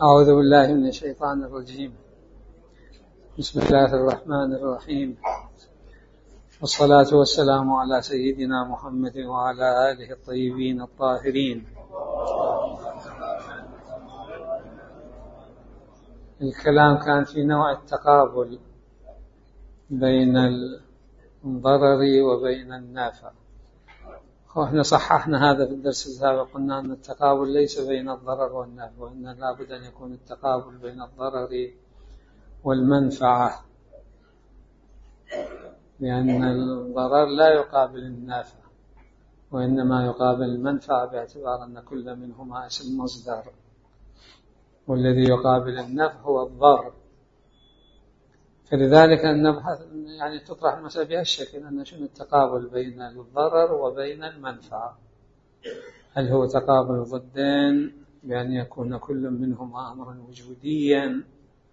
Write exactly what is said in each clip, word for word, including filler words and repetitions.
أعوذ بالله من الشيطان الرجيم. بسم الله الرحمن الرحيم، والصلاة والسلام على سيدنا محمد وعلى آله الطيبين الطاهرين. الكلام كان في نوع التقابل بين الضرر وبين النافع، وإحنا صححنا هذا في الدرس السابق، قلنا أن التقابل ليس بين الضرر والنافع، وأن لابد أن يكون التقابل بين الضرر والمنفعة، لأن الضرر لا يقابل النافع، وإنما يقابل المنفعة، باعتبار أن كل منهما اسم مصدر، والذي يقابل النفع هو الضرر. فلذلك أن نبحث يعني تطرح المسألة بهالشكل، أن شنو التقابل بين الضرر وبين المنفعة؟ هل هو تقابل ضدين بأن يكون كل منهما أمرا وجوديا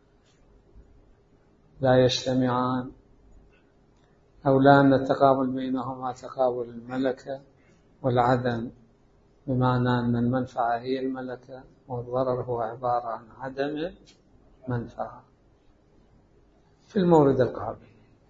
لا يجتمعان، أو لا أن التقابل بينهما تقابل الملكة والعدم، بمعنى أن المنفعة هي الملكة والضرر هو عبارة عن عدم منفعة في المورد القابل.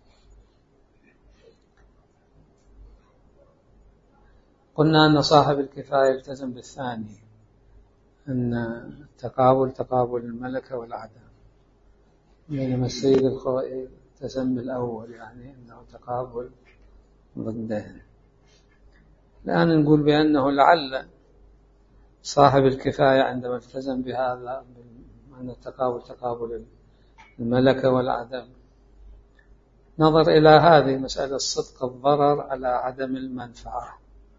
قلنا أن صاحب الكفاية التزم بالثاني، أن التقابل تقابل الملكة والعدم، بينما السيد الخوئي التزم بالأول، يعني أنه تقابل ضدين. الآن نقول بأنه لعل صاحب الكفاية عندما التزم بهذا، أن التقابل تقابل الملكة والعدم، نظر إلى هذه مسألة صدق الضرر على عدم المنفعة،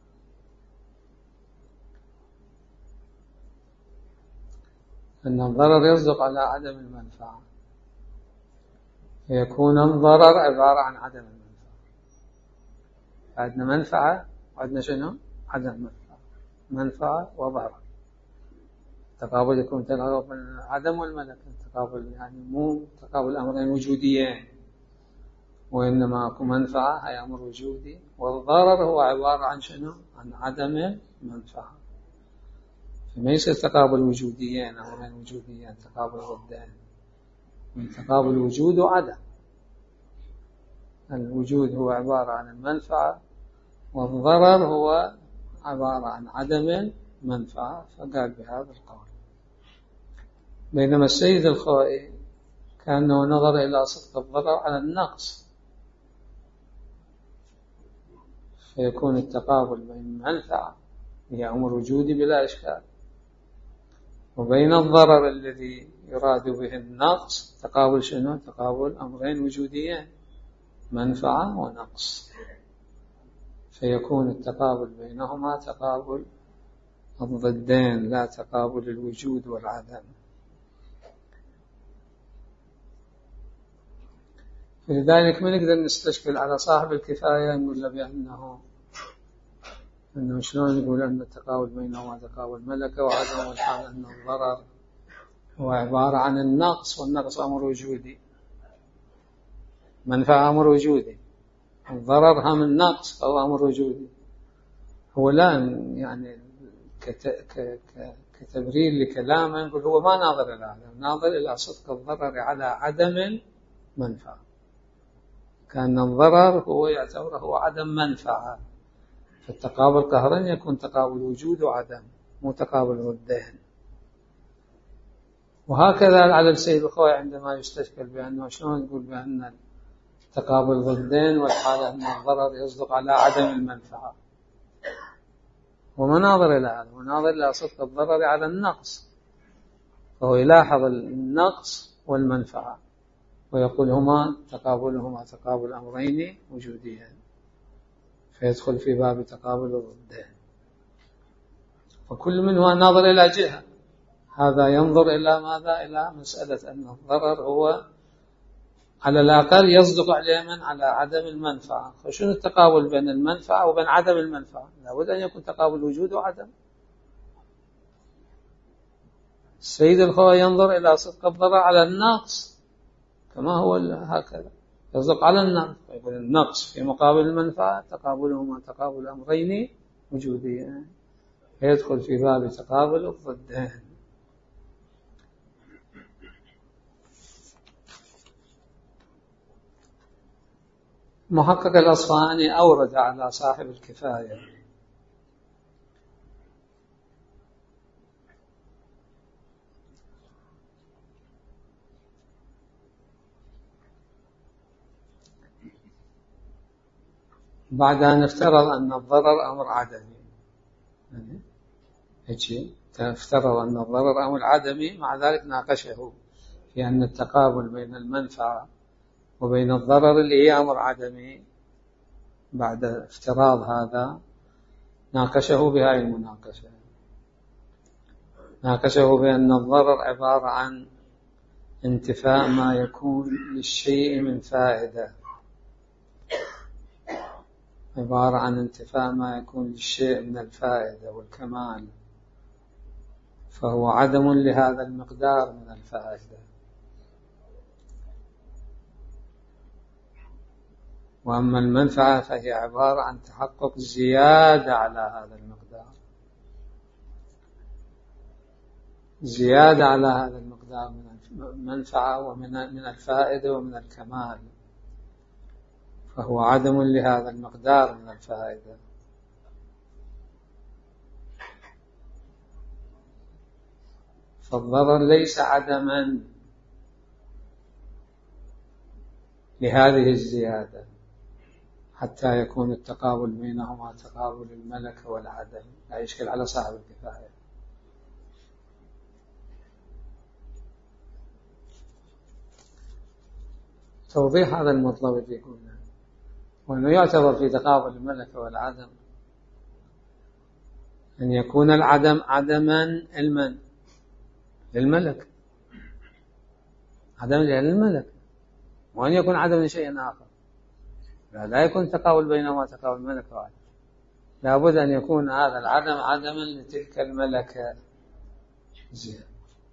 أن الضرر يصدق على عدم المنفعة، فيكون الضرر عبارة عن عدم المنفعة. عندنا منفعة وعندنا شنو؟ عدم منفعة، منفعة وضرر. التقابل يكون تقابل العدم والملكة، التقابل يعني مو تقابل أمرين وجوديين، وإنما أكو منفعة هي أمر وجودي، والضرر هو عبارة عن شنو؟ عن عدم منفعة. فما يصير تقابل وجوديين، أمرين وجوديين، تقابل ضدين، من تقابل وجود وعدم. الوجود هو عبارة عن المنفعة، والضرر هو عبارة عن عدم منفعة، فقال بهذا القول. بينما السيد الخوئي كأنه نظر إلى صدق الضرر على النقص، فيكون التقابل بين المنفعة هي أمر وجودي بلا إشكال، وبين الضرر الذي يراد به النقص تقابل شنو؟ تقابل أمرين وجوديين، منفعة ونقص، فيكون التقابل بينهما تقابل الضدين، لا تقابل الوجود والعدم. فلذلك ما نقدر نستشكل على صاحب الكفاية نقول له بأنه أنه شلون يقول أن التقابل بينهما تقابل ملكة وعدم، والحال أن الضرر هو عبارة عن النقص، والنقص أمر وجودي، منفعة أمر وجودي، الضرر هم النقص فهو أمر وجودي. هو لا يعني كتبرير لكلامه نقول هو ما ناظر إلى هذا، ناظر إلى صدق الضرر على عدم منفعة، كأن الضرر هو يعتبره هو عدم منفعة، فالتقابل قهرا يكون تقابل وجود وعدم، مو تقابل ضدين. وهكذا على السيد الخوئي عندما يستشكل بأنه شلون يقول بأن التقابل ضدين والحالة أن الضرر يصدق على عدم المنفعة، وما ناظر إلى هذا، وناظر إلى صدق الضرر على النقص، فهو يلاحظ النقص والمنفعة ويقول هما تقابلهما تقابل أمرين وجوديين، فيدخل في باب تقابل الضدين. فكل منهما ناظر إلى جهة، هذا ينظر إلى ماذا؟ إلى مسألة أن الضرر هو على الأقل يصدق عليه من؟ على عدم المنفعة. فشنو التقابل بين المنفعة وبين عدم المنفعة؟ لابد أن يكون تقابل وجود وعدم. السيد الخوئي ينظر إلى صدق الضرر على النقص، كما هو هكذا يصدق على النقص، يقول النقص في مقابل المنفعة تقابلهما تقابل أمرين وجوديين، فيدخل في باب تقابل الضدين. محقق الأصفهاني أورد على صاحب الكفاية بعد أن افترض أن الضرر أمر عدمي، يعني هيك افترض أن الضرر أمر عدمي، مع ذلك ناقشه في أن التقابل بين المنفعة وبين الضرر اللي هي أمر عدمي. بعد افتراض هذا ناقشه بهذه المناقشة، ناقشه بأن الضرر عبارة عن انتفاء ما يكون للشيء من فائدة، عبارة عن انتفاء ما يكون للشيء من الفائدة والكمال، فهو عدم لهذا المقدار من الفائدة. وأما المنفعة فهي عبارة عن تحقق زيادة على هذا المقدار، زيادة على هذا المقدار من المنفعة ومن من الفائدة ومن الكمال، فهو عدم لهذا المقدار من الفائدة. فالضرر ليس عدما لهذه الزيادة حتى يكون التقابل بينهما تقابل الملكة والعدم، لا يشكل على صاحب الكفاية. توضيح هذا المطلب الذي قلنا، وأنه يعتبر في تقابل الملكة والعدم أن يكون العدم عدما علما للملك، عدم للملك، وأن يكون عدم لشيء آخر. لا, لا يكون تقابل بينهما تقابل الملكة والعدم، لابد أن يكون هذا العدم عدما لتلك الملكة. زين،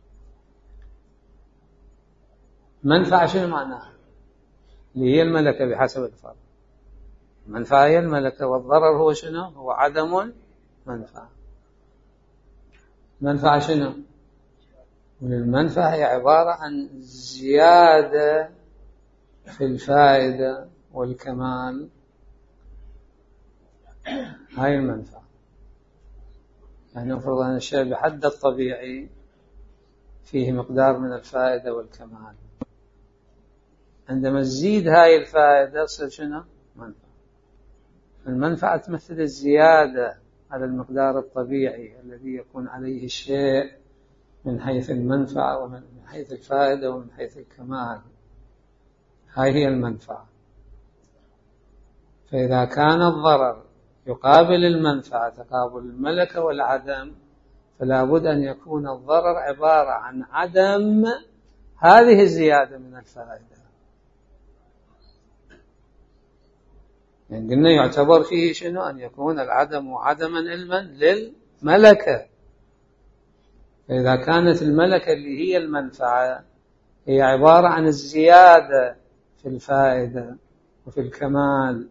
منفعة شنو معناها؟ اللي هي الملكة بحسب الفرق. المنفعة هي الملكة، والضرر هو شنو؟ هو عدم المنفعة. المنفعة شنو؟ المنفعة هي عبارة عن زيادة في الفائدة والكمال، هاي المنفعة. يعني نفرض أن الشيء بحد الطبيعي فيه مقدار من الفائدة والكمال، عندما تزيد هاي الفائدة تصير شنو؟ منفعة. المنفعة تمثل الزيادة على المقدار الطبيعي الذي يكون عليه الشيء من حيث المنفعة ومن حيث الفائدة ومن حيث الكمال، هاي هي المنفعة. فإذا كان الضرر يقابل المنفعة تقابل الملكة والعدم، فلا بد أن يكون الضرر عبارة عن عدم هذه الزيادة من الفائدة. يعني قلنا يعتبر فيه شنو؟ أن يكون العدم عدما علما للملكة. فإذا كانت الملكة اللي هي المنفعة هي عبارة عن الزيادة في الفائدة وفي الكمال،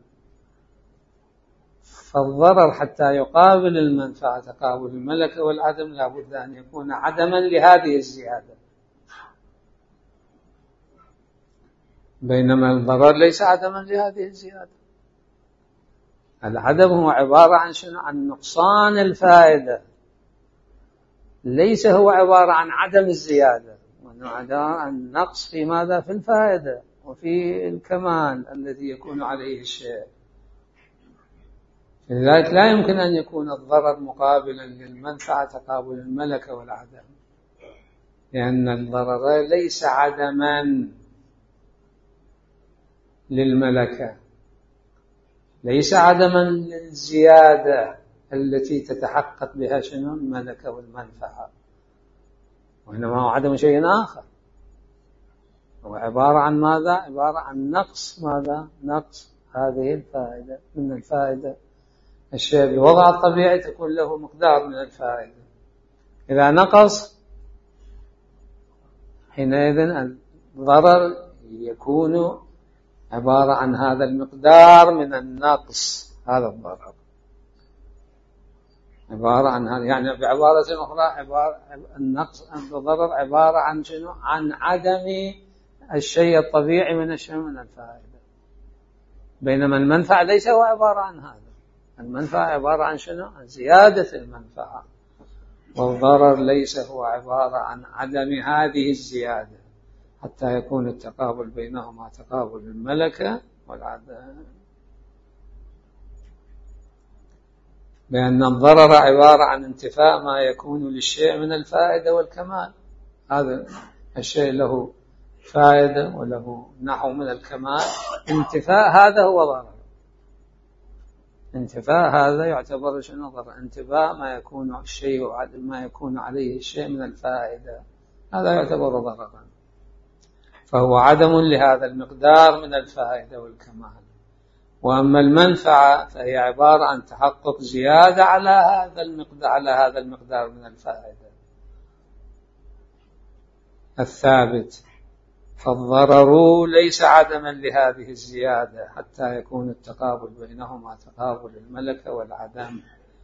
فالضرر حتى يقابل المنفعة تقابل الملكة والعدم لا بد أن يكون عدما لهذه الزيادة، بينما الضرر ليس عدما لهذه الزيادة. العدم هو عبارة عن شنو؟ عن نقصان الفائدة، ليس هو عبارة عن عدم الزيادة، وأنه عبارة عن نقص في ماذا؟ في الفائدة وفي الكمال الذي يكون عليه الشيء. لذلك لا يمكن أن يكون الضرر مقابلا للمنفعة تقابل الملكة والعدم، لأن الضرر ليس عدما للملكة، ليس عدما للزيادة التي تتحقق بها شنو؟ الملكة والمنفعة، وإنما هو عدم شيء آخر، هو عبارة عن ماذا؟ عبارة عن نقص ماذا؟ نقص هذه الفائدة من الفائدة. الشيء بوضع الطبيعي تكون له مقدار من الفائدة، إذا نقص حينئذ الضرر يكون عبارة عن هذا المقدار من النقص، هذا الضرر عبارة عن هذا. يعني بعبارة أخرى عبارة النقص الضرر عبارة عن شنو؟ عن عدم الشيء الطبيعي من الشيء من الفائدة. بينما المنفعة ليس هو عبارة عن هذا. المنفعة عبارة عن شنو؟ عن زيادة المنفعة، والضرر ليس هو عبارة عن عدم هذه الزيادة، حتى يكون التقابل بينهما تقابل الملكة والعدم. بأن الضرر عبارة عن انتفاء ما يكون للشيء من الفائدة والكمال. هذا الشيء له فائدة وله نحو من الكمال، انتفاء هذا هو ضرر. انتفاء هذا يعتبر شنو ضرر؟ انتفاء ما يكون الشيء ما يكون عليه الشيء من الفائدة، هذا يعتبر ضررا، فهو عدم لهذا المقدار من الفائدة والكمال. وأما المنفعة فهي عبارة عن تحقق زيادة على هذا المقدار على هذا المقدار من الفائدة الثابت. فالضرر ليس عدما لهذه الزيادة حتى يكون التقابل بينهما تقابل الملكة والعدم،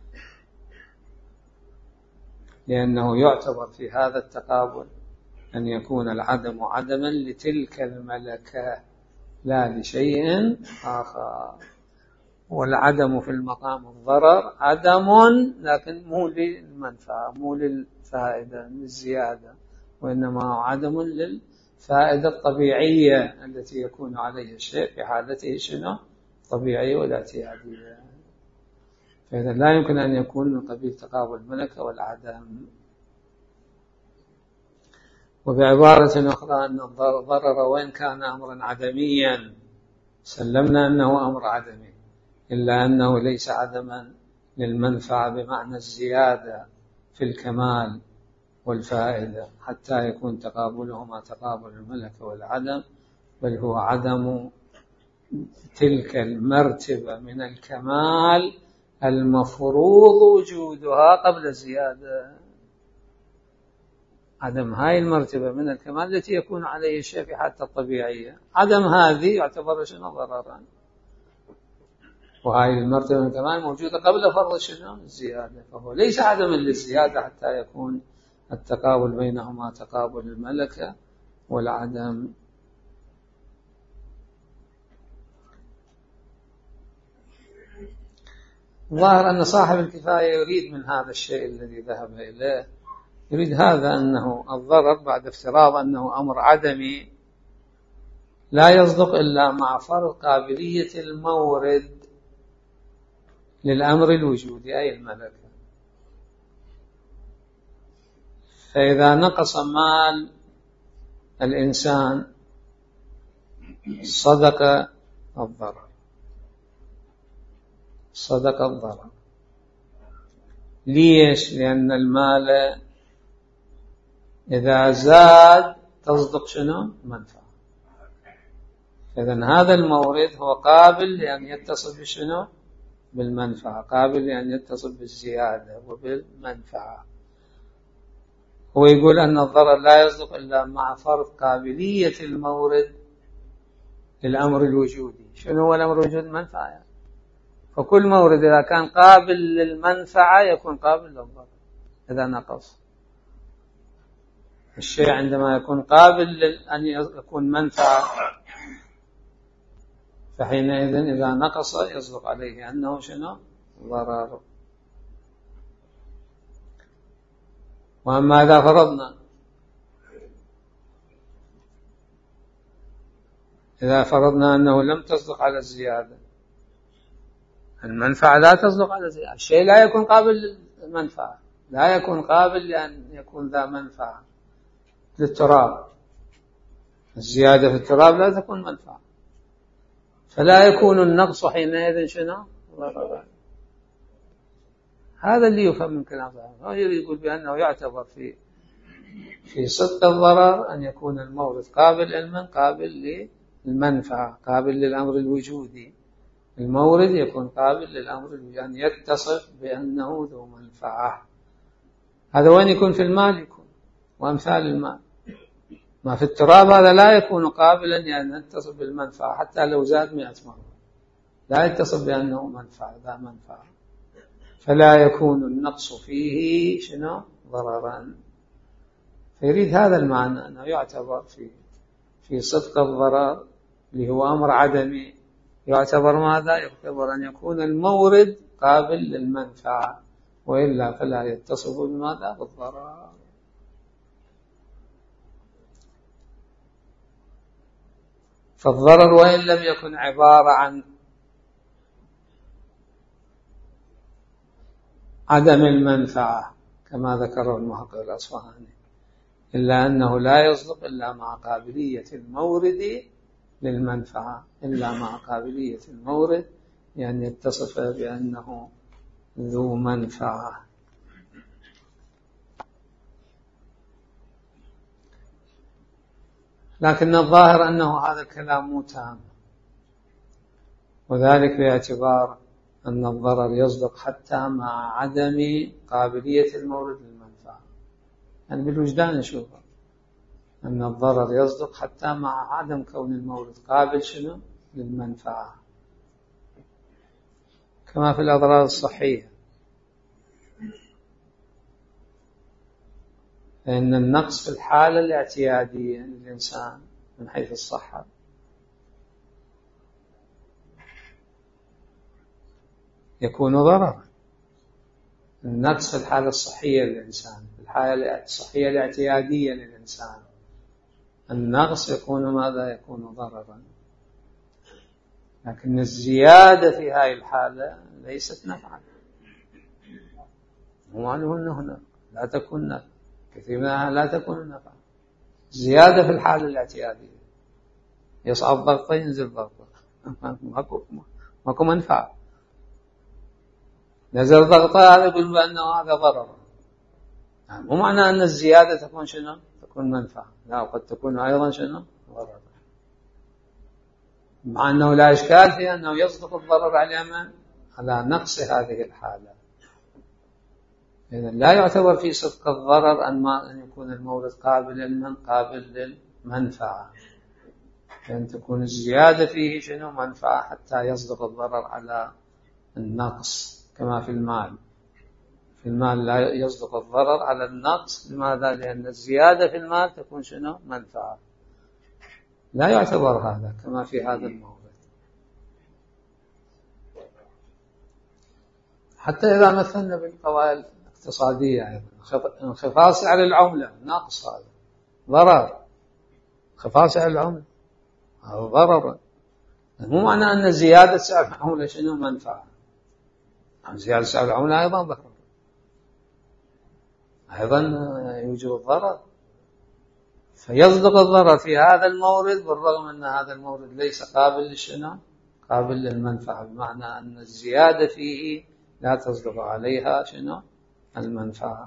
لأنه يعتبر في هذا التقابل أن يكون العدم عدما لتلك الملكة لا لشيء آخر. والعدم في المقام الضرر عدم، لكن مو للمنفعة، مو للفائدة للزيادة، وإنما عدم للفائدة الطبيعية التي يكون عليها الشيء في حالته شنو؟ طبيعية ولا اعتيادية. فإذا لا يمكن أن يكون من قبيل تقابل الملكة والعدم. وبعبارة أخرى أن الضرر وإن كان أمرا عدميا سلمنا أنه أمر عدمي، إلا أنه ليس عدما للمنفعة بمعنى الزيادة في الكمال والفائدة حتى يكون تقابلهما تقابل الملكة والعدم، بل هو عدم تلك المرتبة من الكمال المفروض وجودها قبل الزيادة. عدم هاي المرتبة من الكمال التي يكون عليه الشيء في حالته الطبيعية، عدم هذه يعتبر شنو؟ ضررا. وهاي المرتبة من الكمال موجودة قبل فرض شنو؟ الزيادة، فهو ليس عدما للزيادة حتى يكون التقابل بينهما تقابل الملكة والعدم. ظاهر أن صاحب الكفاية يريد من هذا الشيء الذي ذهب إليه، يريد هذا أنه الضرر بعد افتراض أنه أمر عدمي لا يصدق إلا مع فرض قابلية المورد للأمر الوجودي أي الملكة. فإذا نقص مال الإنسان صدق الضرر، صدق الضرر. ليش؟ لأن المال إذا زاد تصدق شنو؟ منفعة. إذن هذا المورد هو قابل لأن يتصل بشنو؟ بالمنفعة، قابل لأن يتصل بالزيادة وبالمنفعة. هو يقول أن الضرر لا يصدق إلا مع فرض قابلية المورد للأمر الوجودي. شنو هو الأمر الوجودي؟ المنفعة يعني. فكل مورد إذا كان قابل للمنفعة يكون قابل للضرر. إذا نقص الشيء عندما يكون قابل أن يكون منفعة، فحينئذ إذا نقص يصدق عليه أنه شنو؟ ضرر. وأما إذا فرضنا إذا فرضنا أنه لم تصدق على الزيادة، المنفعة لا تصدق على الزيادة، الشيء لا يكون قابل للمنفعة، لا يكون قابل لأن يكون ذا منفعة. للتراب، الزيادة في التراب لا تكون منفعة، فلا يكون النقص حينئذ شنو؟ ضررا. هذا اللي يفهم من كلام الله. هو يقول بأنه يعتبر في في صدق الضرر أن يكون المورد قابل للمن قابل للمنفعة، قابل للأمر الوجودي. المورد يكون قابل للأمر الوجودي، أن يتصف بأنه ذو منفعة. هذا وين يكون؟ في المال يكون، وأمثال المال. ما في التراب هذا لا يكون قابلا أن يتصف بالمنفعة حتى لو زاد مئة مرة، لا يتصف بأنه منفعة ذا منفعة، فلا يكون النقص فيه شنو؟ ضررا. فيريد هذا المعنى أنه يعتبر في في صدق الضرر اللي هو أمر عدمي يعتبر ماذا؟ يعتبر أن يكون المورد قابل للمنفعة، وإلا فلا يتصف بماذا؟ بالضرر. فالضرر وإن لم يكن عبارة عن عدم المنفعة كما ذكره المحقق الأصفهاني، إلا أنه لا يصدق إلا مع قابلية المورد للمنفعة، إلا مع قابلية المورد يعني يتصف بأنه ذو منفعة. لكن الظاهر أنه هذا الكلام مو تام، وذلك باعتبار أن الضرر يصدق حتى مع عدم قابلية المورد للمنفعة. يعني بالوجدان نشوفه أن الضرر يصدق حتى مع عدم كون المورد قابل شنو؟ للمنفعة، كما في الأضرار الصحية، فإن النقص في الحالة الاعتيادية للإنسان من حيث الصحة يكون ضررا. النقص في الحالة الصحية للإنسان، في الحالة الصحية الاعتيادية للإنسان، النقص يكون ماذا؟ يكون ضررا. لكن الزيادة في هذه الحالة ليست نفعا، ومعنه أنه هنا لا تكون نفعا، كثير منها لا تكون نفعا. زيادة في الحالة الاعتيادية، يصعد ضغطه ينزل ضغطه، ماكو ماكو منفعة. نزل ضغطه هذا يقول بأنه هذا ضرر، يعني مو معنى أن الزيادة تكون شنو؟ تكون منفعة، لا، وقد تكون أيضا شنو؟ ضرر، مع أنه لا إشكال في أنه يصدق الضرر على من؟ على نقص هذه الحالة. إذن لا يعتبر في صدق الضرر أن ما أن يكون المورد قابل للمن قابل للمنفعة، لأن تكون الزيادة فيه شنو؟ منفعة، حتى يصدق الضرر على النقص، كما في المال. في المال لا يصدق الضرر على النقص، لماذا؟ لأن الزيادة في المال تكون شنو؟ منفعة. لا يعتبر هذا كما في هذا المورد. حتى إذا مثلنا بالقوائل الاقتصادية، انخفاض سعر العملة نقص، هذا ضرر. انخفاض سعر العملة هذا ضرر، مو معنى أن زيادة سعر العملة شنو؟ منفعة. زيادة سعر العملة أيضا ضرر، أيضا يوجب الضرر. فيصدق الضرر في هذا المورد بالرغم أن هذا المورد ليس قابل للشنو؟ قابل للمنفعة، بمعنى أن الزيادة فيه لا تصدق عليها شنو؟ المنفعة.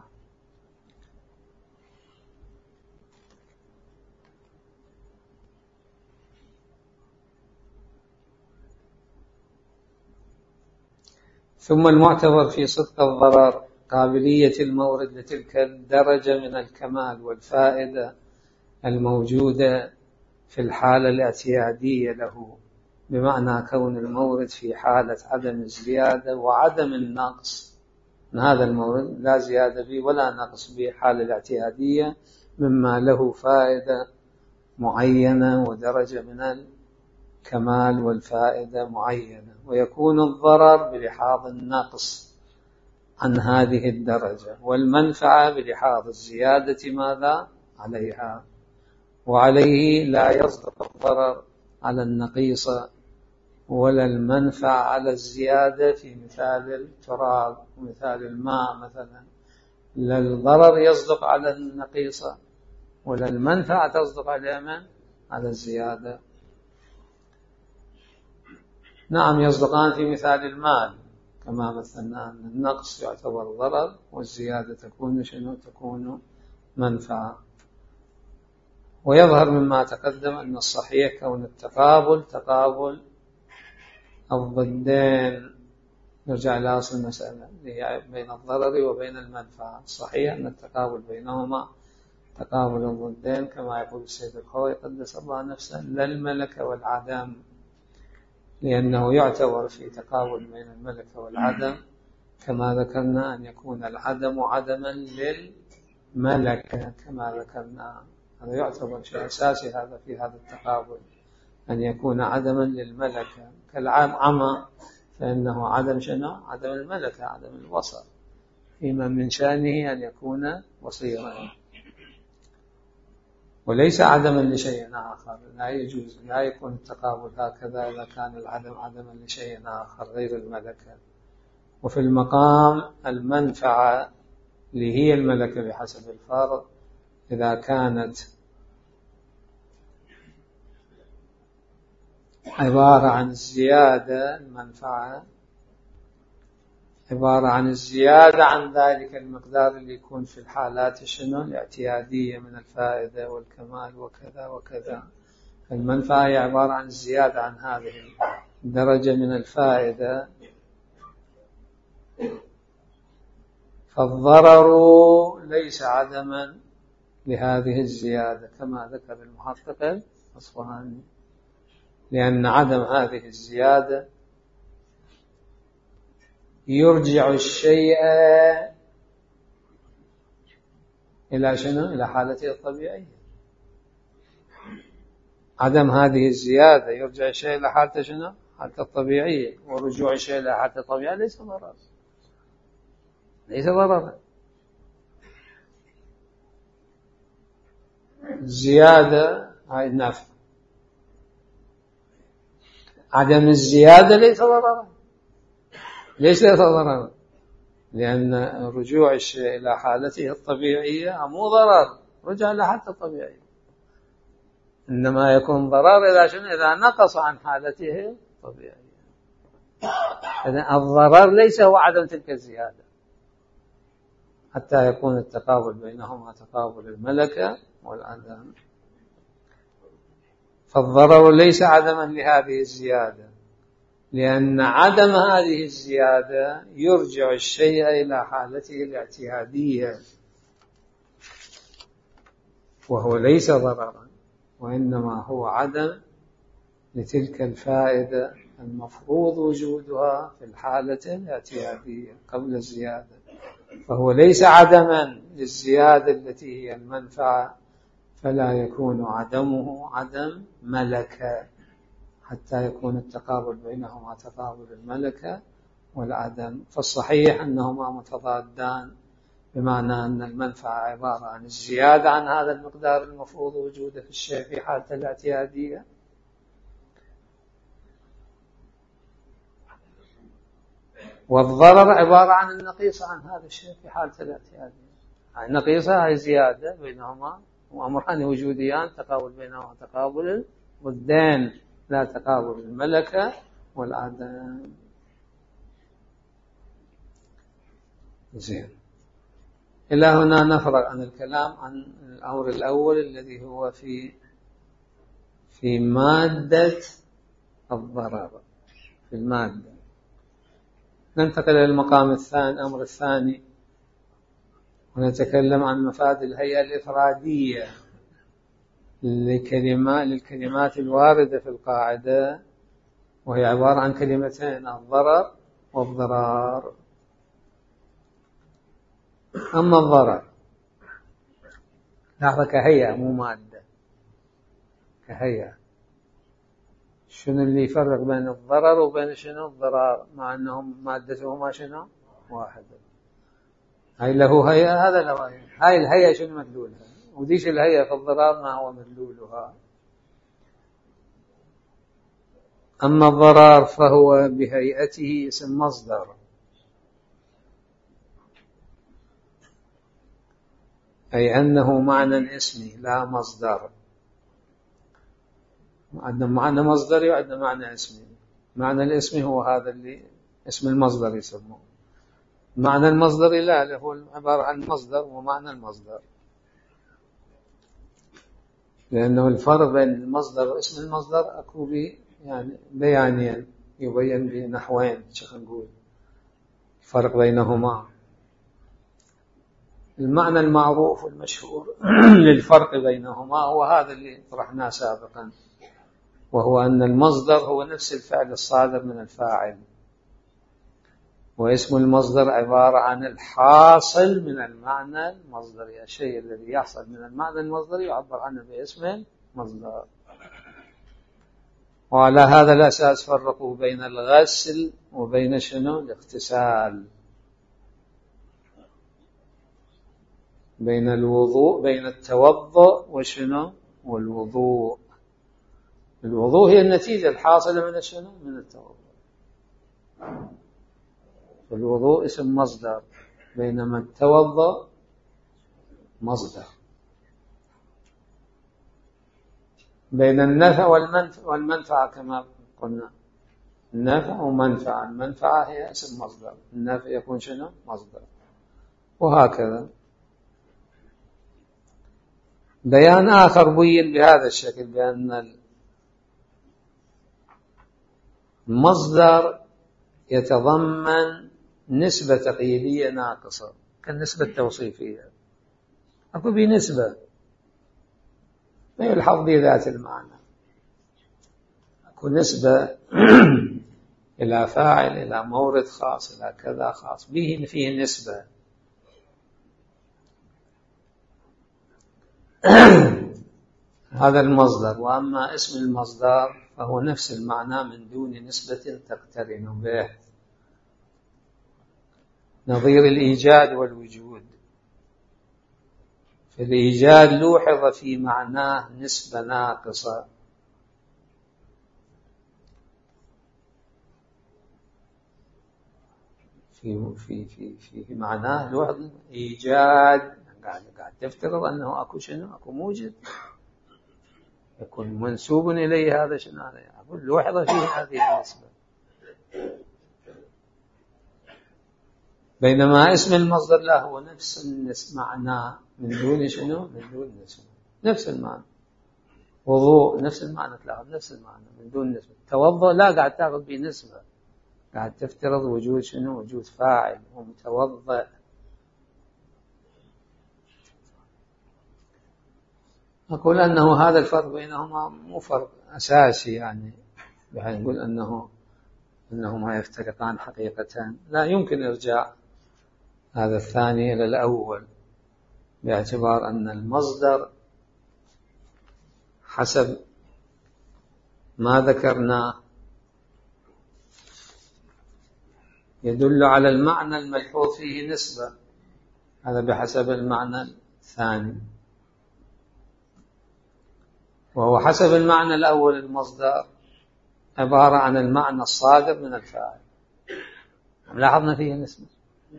ثم المعتبر في صدق الضرر قابلية المورد لتلك الدرجة من الكمال والفائدة الموجودة في الحالة الاعتيادية له، بمعنى كون المورد في حالة عدم الزيادة وعدم النقص من هذا المورد، لا زيادة به ولا نقص به، حالة الاعتيادية، مما له فائدة معينة ودرجة من الكمال والفائدة معينة، ويكون الضرر بلحاظ النقص عن هذه الدرجة، والمنفعة بلحاظ الزيادة ماذا؟ عليها. وعليه لا يصدق الضرر على النقيصة ولا المنفعة على الزيادة، في مثال التراب ومثال الماء مثلا، لا الضرر يصدق على النقيصة ولا المنفعة تصدق على من؟ على الزيادة. نعم يصدقان في مثال المال، كما مثلنا أن النقص يعتبر ضرر والزيادة تكون شنو؟ تكون منفعة. ويظهر مما تقدم أن الصحيح كون التقابل تقابل الضدين. نرجع إلى أصل المسألة بين الضرر وبين المنفعة. صحيح أن التقابل بينهما تقابل الضدين، كما يقول السيد الخوي قدس الله نفسه، لا الملك والعدم، لأنه يعتبر في تقابل بين الملك والعدم كما ذكرنا أن يكون العدم عدما للملكة كما ذكرنا، هذا يعتبر شيء أساسي هذا في هذا التقابل، أن يكون عدما للملكة، كالعام عمى فإنه عدم شنو؟ عدم الملكة، عدم البصر، فيما من شأنه أن يكون بصيرا، وليس عدما لشيء آخر. لا يجوز، لا يكون التقابل هكذا إذا كان العدم عدما لشيء آخر غير الملكة. وفي المقام المنفعة اللي هي الملكة بحسب الفرض، إذا كانت عبارة عن الزيادة، المنفعة عبارة عن الزيادة عن ذلك المقدار اللي يكون في الحالات شنو الاعتيادية من الفائدة والكمال وكذا وكذا. المنفعة هي عبارة عن الزيادة عن هذه الدرجة من الفائدة. فالضرر ليس عدما لهذه الزيادة كما ذكر المحقق الأصفهاني، لأن عدم هذه الزيادة يرجع الشيء إلى شنو؟ إلى حالته الطبيعية. عدم هذه الزيادة يرجع الشيء إلى حالته شنو؟ حالته الطبيعية. ورجوع الشيء إلى حالته الطبيعية ليس ضرر، ليس ضررا. الزيادة هاي النفع، عدم الزيادة ليس ضررا، ليس ضررا، لأن رجوع الشيء إلى حالته الطبيعية مو ضرر، رجع إلى حالته الطبيعية، إنما يكون ضرر إذا شنو؟ إذا نقص عن حالته الطبيعية. إذن الضرر ليس هو عدم تلك الزيادة، حتى يكون التقابل بينهما تقابل الملكة والعدم. فالضرر ليس عدما لهذه الزيادة، لأن عدم هذه الزيادة يرجع الشيء إلى حالته الاعتيادية، وهو ليس ضررا، وإنما هو عدم لتلك الفائدة المفروض وجودها في الحالة الاعتيادية قبل الزيادة. فهو ليس عدما للزيادة التي هي المنفعة، فلا يكون عدمه عدم ملكة، حتى يكون التقابل بينهما تقابل الملكة والعدم. فالصحيح أنهما متضادان، بمعنى أن المنفعة عبارة عن الزيادة عن هذا المقدار المفروض وجوده في الشيء في حالة الاعتيادية، والضرر عبارة عن النقيصة عن هذا الشيء في حالة الاعتيادية. النقيصة هي زيادة بينهما، وأمران وجوديان تقابل بينهما تقابل ضدين، لا تقابل الملكة والعدم. زين، إلى هنا نفرغ عن الكلام عن الأمر الأول الذي هو في في مادة الضرر، في المادة. ننتقل إلى المقام الثاني، الأمر الثاني، ونتكلم عن مفاد الهيئة الإفرادية لكلمات للكلمات الواردة في القاعدة، وهي عبارة عن كلمتين: الضرر والضرار. أما الضرر لاحظ كهيئة مو مادة، كهيئة. شنو اللي يفرق بين الضرر وبين شنو الضرار، مع أنهم مادتهما شنو واحدة؟ هاي له هيئة، هذا له هيئة. هاي الهيئة شنو مدلولها، وديش الهيئة في الضرار ما هو مدلولها. أما الضرار فهو بهيئته اسم مصدر، أي أنه معنى اسمي لا مصدر. عندنا معنى مصدري وعندنا معنى اسمي. معنى الاسمي هو هذا اللي اسم المصدر يسموه، معنى المصدري لا، هو عبارة عن مصدر ومعنى المصدر، لأنه الفرق بين المصدر واسم المصدر أكو بي يعني بيانيا، يبين بنحوين. شو نقول الفرق بينهما؟ المعنى المعروف والمشهور للفرق بينهما هو هذا اللي طرحناه سابقا، وهو أن المصدر هو نفس الفعل الصادر من الفاعل، واسم المصدر عبارة عن الحاصل من المعنى المصدري، الشيء الذي يحصل من المعنى المصدري يعبر عنه باسم مصدر. وعلى هذا الأساس فرقوا بين الغسل وبين شنو الاغتسال، بين الوضوء، بين التوضؤ وشنو والوضوء. الوضوء هي النتيجة الحاصلة من شنو من التوضؤ، الوضوء اسم مصدر، بينما التوضؤ مصدر. بين النفع والمنفعة كما قلنا، النفع ومنفعة، المنفعة هي اسم مصدر، النفع يكون شنو مصدر، وهكذا. بيان آخر بين بهذا الشكل، بأن المصدر يتضمن نسبة تقييدية ناقصة كالنسبة التوصيفية، أكو بنسبة ما يلحظ بذات المعنى، أكو نسبة إلى فاعل، إلى مورد خاص، إلى كذا خاص، به فيه نسبة. هذا المصدر. وأما اسم المصدر فهو نفس المعنى من دون نسبة تقترن به، نظير الإيجاد والوجود. في الإيجاد لوحظ في معناه نسبة ناقصة، في في في في معناه لوحظ إيجاد، قاعد قاعد تفترض أنه أكو شنو أكو موجد يكون منسوب إليه، هذا شنو هذا، أقول لوحظ فيه هذه النسبة. بينما اسم المصدر لا، هو نفس النسبة معناه من دون شنو من دون نسبة، نفس المعنى. وضوء نفس المعنى، تلاحظ نفس المعنى من دون نسبة. توضؤ لا، قاعد تاخذ به نسبة، قاعد تفترض وجود شنو وجود فاعل ومتوضئ. أقول أنه هذا الفرق بينهما مو فرق أساسي، يعني بحيث نقول أنه أنهما يفترقان حقيقة، لا يمكن إرجاع هذا الثاني إلى الأول، باعتبار أن المصدر حسب ما ذكرنا يدل على المعنى الملحوظ فيه نسبة، هذا بحسب المعنى الثاني. وهو حسب المعنى الأول المصدر عبارة عن المعنى الصادر من الفاعل. هم لاحظنا فيه نسبة،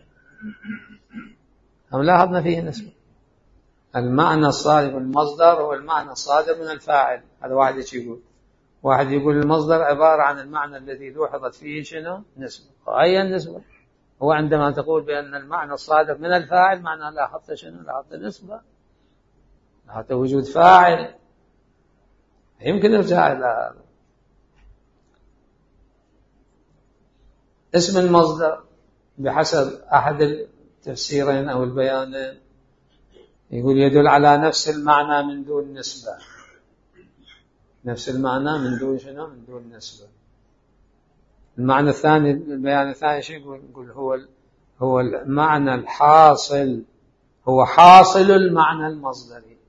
هم لاحظنا فيه نسبة. المعنى الصادر من المصدر هو المعنى الصادر من الفاعل. هذا واحد يقول واحد يقول المصدر عبارة عن المعنى الذي لوحظت فيه شنو نسبة. أي النسبة؟ هو عندما تقول بأن المعنى الصادر من الفاعل معنى لاحظت شنو لاحظت نسبة، لاحظت وجود فاعل. يمكن نرجع إلى هذا. اسم المصدر بحسب أحد التفسيرين أو البيانين يقول يدل على نفس المعنى من دون نسبة، نفس المعنى من دون شنو من دون نسبة. المعنى الثاني، البيان الثاني شو يقول؟ يقول هو هو المعنى الحاصل، هو حاصل المعنى المصدري،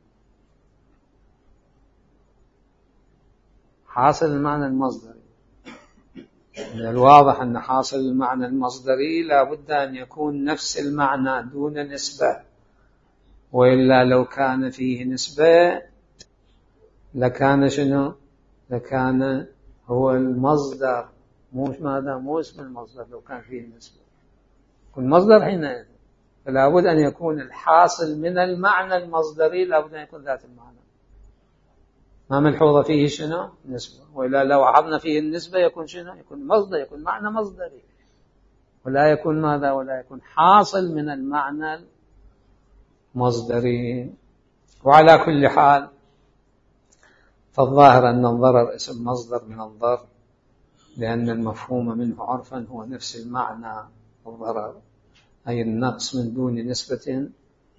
حاصل المعنى المصدري. من الواضح أن حاصل المعنى المصدري لا بد أن يكون نفس المعنى دون نسبة، وإلا لو كان فيه نسبة لكان شنو لكان هو المصدر، مو ماذا مو اسم المصدر. لو كان فيه نسبة يكون مصدر حينئذ، فلا بد أن يكون الحاصل من المعنى المصدري لا بد أن يكون ذات المعنى، ما ملحوظة فيه شنو نسبة. وإلا لو عرضنا فيه النسبة يكون شنو يكون مصدر، يكون معنى مصدري، ولا يكون ماذا ولا يكون حاصل من المعنى المصدري. وعلى كل حال فالظاهر أن الضرر اسم مصدر من الضر، لأن المفهوم منه عرفا هو نفس المعنى الضرر، أي النقص من دون نسبة،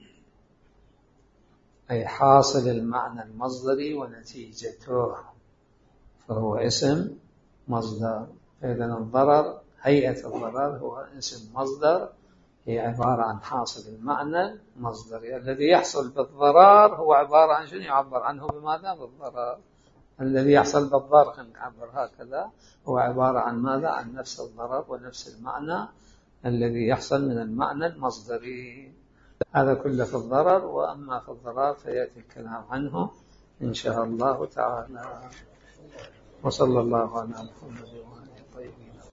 أي حاصل المعنى المصدري ونتيجته، فهو اسم مصدر. إذن الضرر هيئة الضرر هو اسم مصدر، هي عبارة عن حاصل المعنى المصدري. الذي يحصل بالضرر هو عبارة عن شنو يعبر عنه بماذا بالضرر. الذي يحصل بالضرر، خلينا نعبر هكذا، هو عبارة عن ماذا؟ عن نفس الضرر ونفس المعنى الذي يحصل من المعنى المصدري. هذا كله في الضرر، وأما في الضرر فيأتي الكلام عنه إن شاء الله تعالى. وصلى الله على محمد وعلى آله الطيبين.